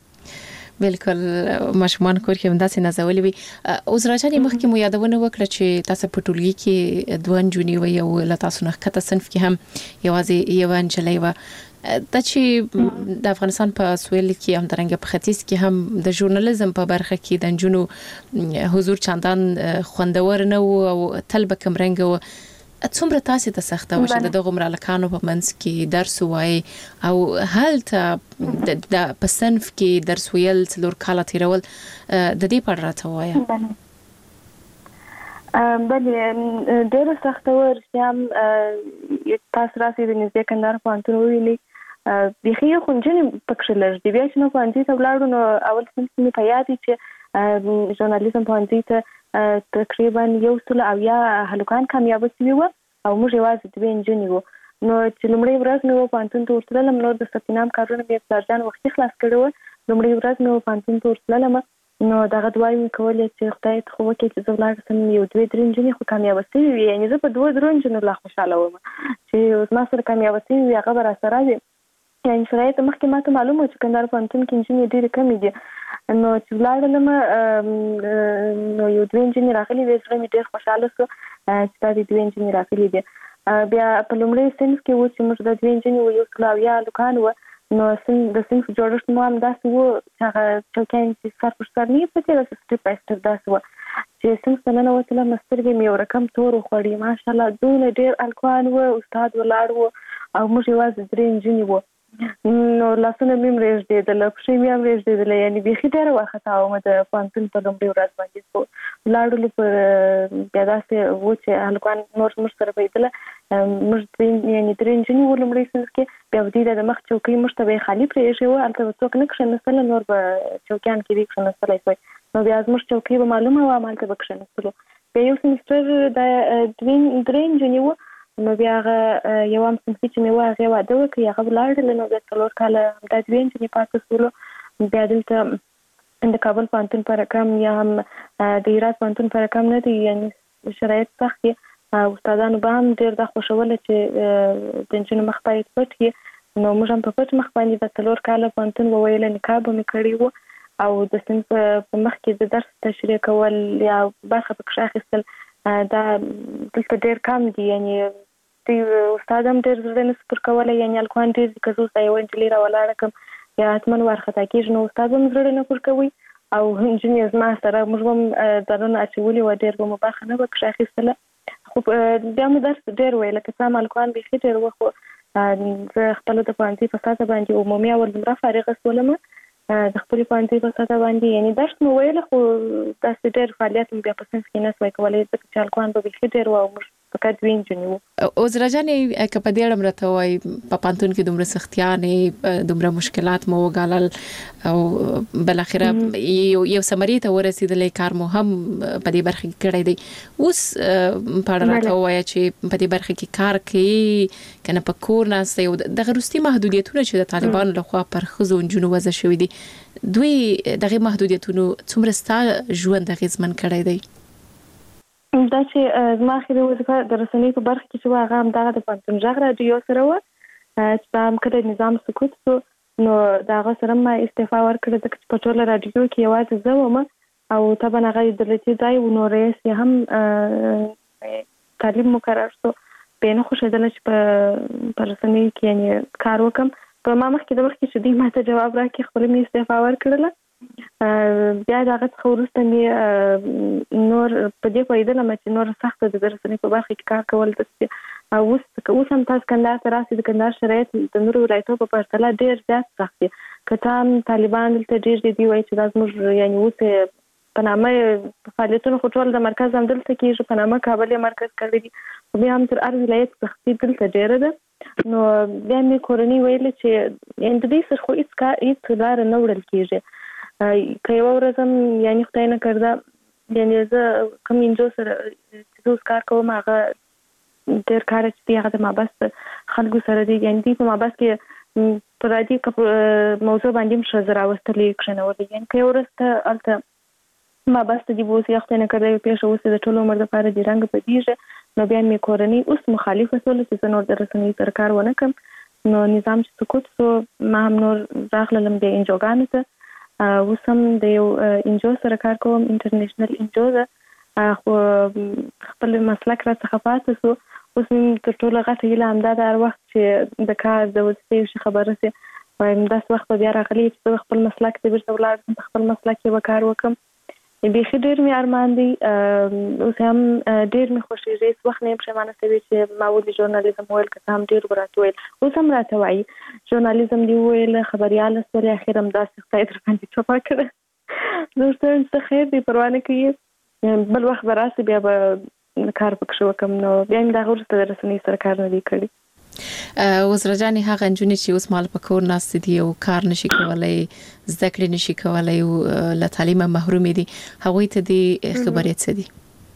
بالکل ماشومان کور کې همداسې نازولې وي اوس راځي مخکې مو یادونه وکړه چې تاسو په ټولګي کې دوه نجونې وي او له تاسو نه کته صنف کې هم یوازې یو نجلۍ وه دا چې د افغانستان په سویل کې هم درنګ په ختیځ کې هم د ژورنالیزم په برخه کې د نجونو حضور چندان خوندور نه و او تل به کمرنګ و څومره تاسو ته سخته و چې دغه ملکانو په منځ کې درس وایي او هلته د په صنف کې درس ویل څلور کاله تیرول د دې په اړه راته وایه بله ډېره سخته وه رښتیا هم تاسو راسئ د نږدې کندهار پوهنتون وویلئ بیخي یې خو نجونې پکښې لږ دي بیا چې موږ پوهنځي ته ولاړو نو اول صنف کې مې په یاد وي چې ژورنالیزم پوهنځي ته تقریبا 100 هلکان کامیابه شوي وو او موږ یوازې 2 نجونې وو نو چې لومړۍ ورځ مې و پوهنتون ته ورتللم نو د ثبتنام کارونه مې پلارجان وختي خلاص کړي وو لومړۍ ورځ مې و پوهنتون ته ورتللم نو دغه دعاوې مې کولې چې خدای ته خو وکړي چې زه ولاړه شم یو 2-3 نجونې خو کامیابه شوي وي یعنې زه په 2 نجونو لا خوشحاله وم چې زما سره کامیابه شوي وي هغه به راسره وي یعنې شرایط مخکې ما ته معلوم و چې کندهار پوهنتون کې نجونې ډېرې کمې دي نو چې ولاړلم نو یو 2 نجونې راغلي وې زړه مې ډېر خوشحاله شو چې دا د 2 نجونې راغلي دي بیا په لومړي صنف کې و چې موږ د 2 نجونې و 100 هلکان وو نو د صنف جوړښت مو هم داسې و چې هغه چوکیان چې سر پر سر نه پرتې داسې سټپ بای سټپ داسې وه چې صنف ته ننوتلم سترګې مې یو رقم تور وخوړې ماشاءالله دونه ډېر هلکان وو استاد ولاړ و او موږ یوازې 3 نجونې وو نو لاسونه مې هم رېږدېدله پښې مې هم رېږدېدله یعنې بیخي ډېره وارخطا وم د پوهنتون په لومړۍ ورځ باندې خو ولاړولو پر بیا داسې و چې هلکان نور موږ سره بهېدله موږ یعنې 3 نجونې وو لومړۍ صنف کې بیا دوی د مخ چوکۍ موږ ته به یې خالي پرېښې وه هلته به څوک نه کښېنستله نور به چوکیان کې دي کښېنستلی سوی نو بیا زموږ چوکۍ به معلومه وه همالته به کښېنستلو بیا یو سمستر د 3 نجونې وو نو بیا هغه یو هم صنفي چې مې هغه واده وکړ هغه ولاړل نو بیا 4 کاله همدا دوی انجینر پاتې شولو بیا دلته د کابل پوهنتون په رقم یا هم د هرات پوهنتون په رقم نه دي یعنی شرایط سخت دي استادانو به هم ډېر دا خوښوله چې د نجونو مخ باید پټ وي نو موږ هم په پټ مخ باندې د 4 کاله پوهنتون وویل نقاب مې کړی و او د صنف په مخ کې د درس تشریح کول یا برخه پکې اخیستل دا دلته ډېر کم دي یعنی د استاد هم ډېر زړه نه سپر کولی یعنی الکوان ډېر دي که زه اوس یوه نجلۍ راولاړه کړم یا حتما وارخطا کېږي نو استاد هم زړه نه پر کوي او نجونې زما سره موږ هم ځانونه اچولي وه ډېر به مو برخه نه به کښې اخیستله خو بیا مو درس ډېر ویل لکه څه هم الکوان بیخي ډېر وه خو زه خپله د پوهنځي په ساته باندې عمومي اول دومره فارغه شولم د خپلې پوهنځي په ساته باندې یعنی درس مو ویله خو داسې ډېر فعالیت مو بیا په صنف کې نه سوی کولی ځکه چې الکوان به بیخي ډېر وه او موږ فقط 2 نجونې وو عذرا جانې که په دې اړه راته وایي په پوهنتون کې دومره سختیانې دومره مشکلات مو وګالل او بالاخره یو ثمرې ته ورسېدلی کار مو هم په دې برخه کې کړی دی اوس په اړه راته ووایه چې په دې برخه کې کار کوي که نه په کور ناسته یو دغه وروستي محدودیتونه چې د طالبانو لخوا پر ښځو او نجونو وضع شوي دي دوی دغه محدودیتونو څومره ستا ژوند اغېزمن کړی دی دا چې زما اخري وظیفه د رسنۍ په برخه کې چې وه هغه همدغه د پوهنتون غږ راډیو سره وه چې په هم کله نظام سکوت شو نو د هغه سره ما استعفا ورکړه ځکه چې په ټوله راډیو کې یوازې زه وم او طبعا هغه دولتي ځای و نو رئیس یې هم تعلیم مقرر شو بیا نه خوښېدله چې په رسنیو کې یعنې کار وکړم په ما مخکې د مخکې چې دوی ما ته جواب راکړي خپله مې استعفا ورکړله بیا د هغه څخه وروسته مې نور په دې پوهېدلم چې نور سخته د رسنۍ په برخه کې کار کول اوس هم تاسو کندهار ته راسئ د کندهار شرایط د نورو ولایتونو په پرتله ډېر زیات سخت دي که څه هم طالبان دلته ډېر دي دوی وایي چې دا زموږ یعنې اوس په نامه فعالیتونه خو ټول د مرکز هم دلته کېږي په نامه کابل یې مرکز کړی دي خو بیا هم تر هر ولایت سختي دلته ډېره ده نو بیا مې کورنۍ ویلې چې یعنې د دوی سره خو هېڅ لاره نه وړل کېږي که یوه ورځ هم یعنې خدای نه کرده یعنې زه کوم انجو سره چې زه اوس کار کوم هغه ډېر کار چې دی هغه د مابس خلکو سره دی یعنې دوی په مابس کې په رادي موضوع باندې هم ښځه راوستلې کښېنولې یعنې که یوه ورځ ته هلته مابس ته دي به اوس یې خدای نه کرده یو پېښه اوس د ټول عمر دپاره دې رنګه بدېږي نو بیا مې کورنۍ اوس مخالفه شوله چې زه نور د رسنیو سره کار ونه کړم نو نظام چې سکوت شو ما هم نور راغللم د انجوګانو ته اوس هم د یو انجو سره کار کوم انټرنیشنل انجو ده خو خپل مسلک راڅخه پاتې شو اوس مې تر ټوله غټه هیله همدا ده هر وخت چې د کار د وظیفې یو شي خبره شي وایم داسې وخت به بیا راغلی چې زه خپل مسلک ته بېرته ولاړ شم په خپل مسلک کې به کار وکړم بیخي ډېر مې ارمان دی اوس هم ډېر مې خوښېږي هېڅ وخت نه یم پښیمانه شوې چې ما ولې ژورنالیزم وویل که څه هم ډېر به راته ویل اوس هم راته وایي ژورنالیزم دې وویل خبریاله شولې اخر همداسې خدای در باندې چوپه کړه زه ورته وایم څه خیر دی پروا نه کوي بل وخت به راسي بیا به کار پکښې وکړم نو بیا مې د هغه وروسته د رسنۍ سره کار نه دی کړی عذرا جانې هغه نجونې چې اوس مال په کور ناستې دي او کار نشي کولی زده کړې نشي کولی او له تعلیمه محرومې دي هغوی ته دې خبرې څه دي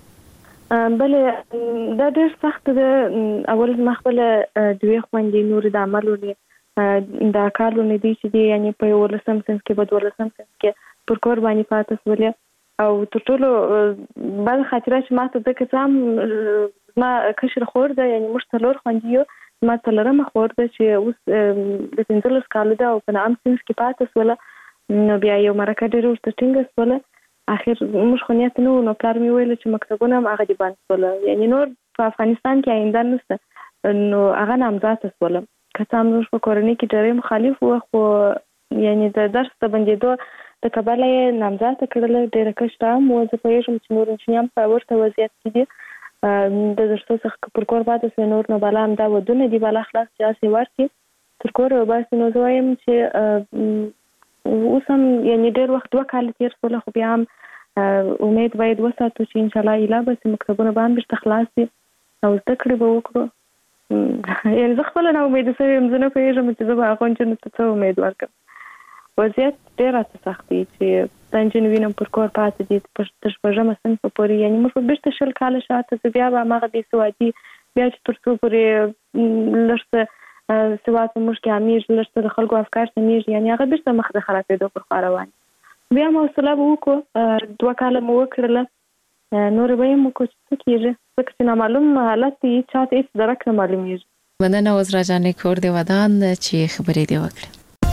بلې دا ډېر سخت ده اول زما خپله دوې خویندې نورې د عملونې دا کالونه دي چې دي یعنې په 11 صنف کې په 12 صنف کې پر کور باندې پاتې شولې او تر ټولو بده خاطره چې ما ته ده که څه هم زما کشر خور ده یعنې موږ 4 خویندې یو زما 4مه خور ده چې اوس د 15 کالو ده او په نام صنف کې پاتې شوله نو بیا یو مرکه ډېره ورته ټینګه شوله اخر موږ خو نیت نه و نو پلار مې ویل چې مکتبونه هم هغه دې بند شوله یعنې نور په افغانستان کې آینده نشته نو هغه نامزاده شوله که څه هم موږ په کورنۍ کې ډېری مخالف وو خو یعنې د درس د بندېدو د کبله یې نامزاده کړله ډېره کشره هم وه زه پوهېږم چې نور نجونې هم په ورته وضعیت کې دي د درسو څخه پر کور پاتې شوی نور نو بالا همدا ودونه دي بالا خلاص چې هسې ورکړي تر کوره وباسي نو زه وایم چې اوس هم یعنې ډېر وخت 2 کاله تېر شوله خو بیا هم امید باید وساتو چې انشاءالله ایله به سي مکتبونه به هم بېرته خلاص دي او زده کړې به وکړو یعنې زه خپله نا امیده شوې یم زه نه پوهېږم چې زه به هغو نجونو ته څه امید ورکړم وضعیت ډېر راته سخت دی چې دا نجونې وینم پر کور پاتې دي تر 6مه صنفه پورې یعنې موږ به بېرته 20 کاله شاته زه بیا به هماغه بېسوادي بیا چې تر څو پورې لږ سواد موږ کې امیر لږ د خلکو افکار سمېږي یعنی هغه بیرته مخ ته خرابېدو پر خوا روان بیا مو حوصله به وکړو 2 کاله مو وکړله نور به یې مو وکړو چې څه کېږي ځکه چې نامعلوم حالت دی چا ته هېڅ درک نه معلومېږي مننه عذرا جانې کور دې ودان چې خبرې دې وکړې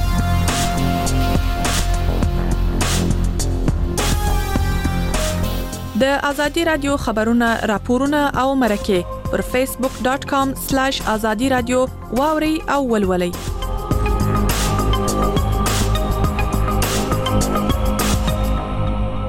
د ازادي رادیو خبرونه راپورونه او مرکه پر facebook.com/azadi radio واوري او ولولي